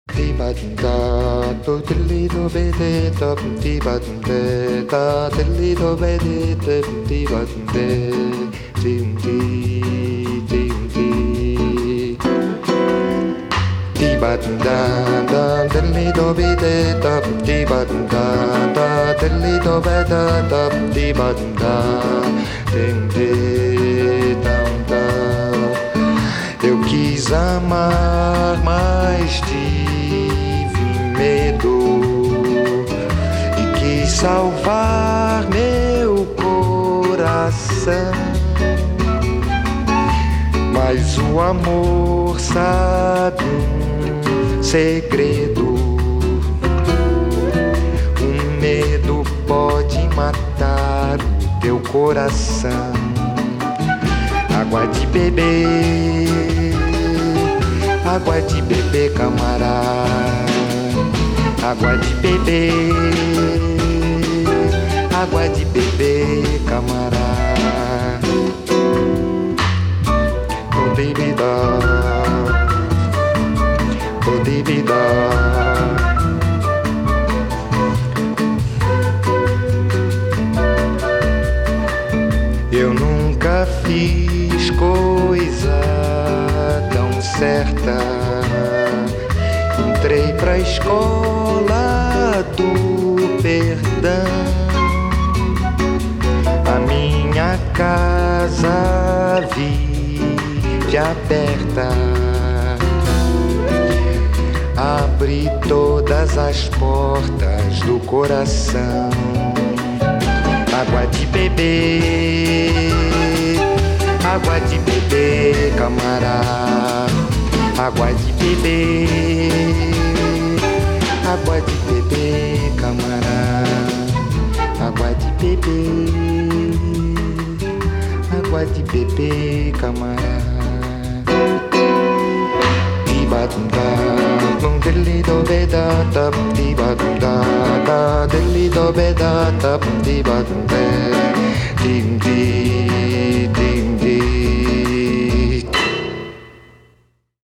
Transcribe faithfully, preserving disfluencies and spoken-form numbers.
Di ba da do dilly do be de da di ba de da dilly do be de di ba de dim di dim di di ba da da dilly do be de da di ba da da dilly do be da da di ba da dim di dam da. Eu quis amar, mas tive medo e quis salvar meu coração. Mas o amor sabe um segredo. Um medo pode matar o teu coração. Água de beber, água de beber, camarada. Água de beber, água de beber, camarada. Oh, bebida, oh, bebida. Eu nunca fiz coisa tão certa. Entrei pra escola do perdão. A minha casa vive aberta. Abri todas as portas do coração. Água de beber, água de beber, camarada. Água de beber, água de beber, camarada. Água de beber, água de beber, camarada. Di-ba-dum-da, dum-dilly-do-be-da-da, di-ba-dum-da, da, dilly-do-be-da-da, di-ba-dum-da, dim-di.